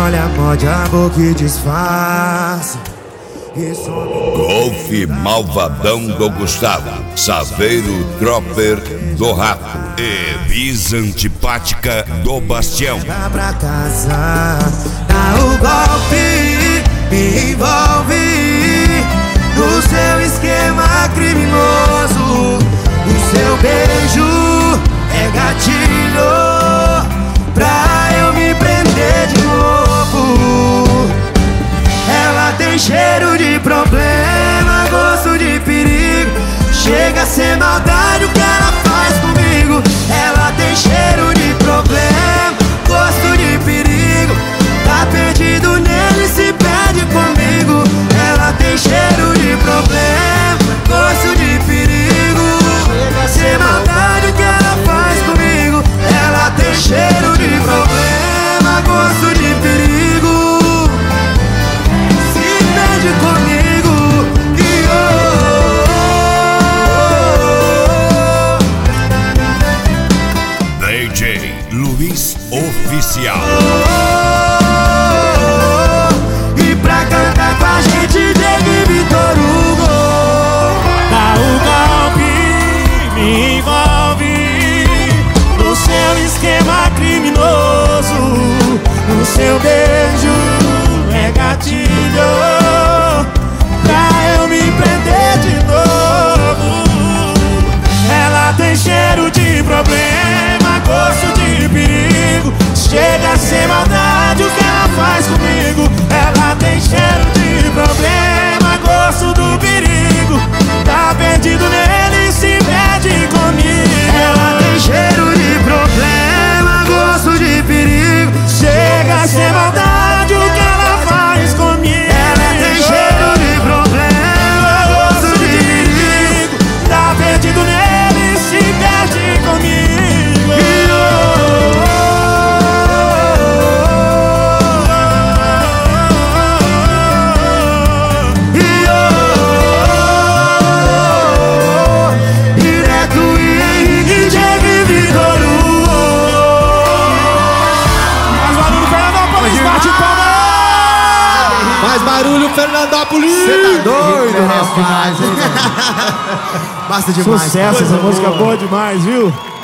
olha, morde a boca e disfarça. Golfe Malvadão do Gustavo, Saveiro Dropper do Rato e Bisa Antipática do Bastião. Chega pra casa, dá o golpe, me envolve no seu esquema criminoso. O seu beijo é gatilho pra eu me prender de novo. Ela tem cheiro de problema, gosto de perigo. Chega a ser maldade o que ela faz comigo. Ela tem cheiro de problema, gosto de perigo. Tá perdido nele, se perde comigo. Ela tem cheiro de problema, gosto de perigo. Chega a ser maldade o que ela faz comigo. Ela tem cheiro de problema, gosto de perigo. Comigo DJ Luiz Oficial. E pra cantar com a gente teve Vitor Hugo. Dá o golpe, me envolve no seu esquema criminoso. O seu beijo é gatilho pra eu me prender de novo. Ela tem cheiro de problema, gosto de perigo. Chega a ser maldade o que ela faz comigo. Ela tem cheiro de problema, gosto do perigo. Tá perdido nele, se perde comigo. Ela tem cheiro de problema, gosto de perigo. Chega a ser maldade o que ela faz comigo. Ela tem cheiro de problema, gosto de perigo. Tá perdido nele, se perde comigo. Direto e Henrique, Diego e Vitor Hugo. Mais barulho, Fernandópolis! Cê tá doido, rapaz? Basta demais. Sucesso, essa música boa demais, viu?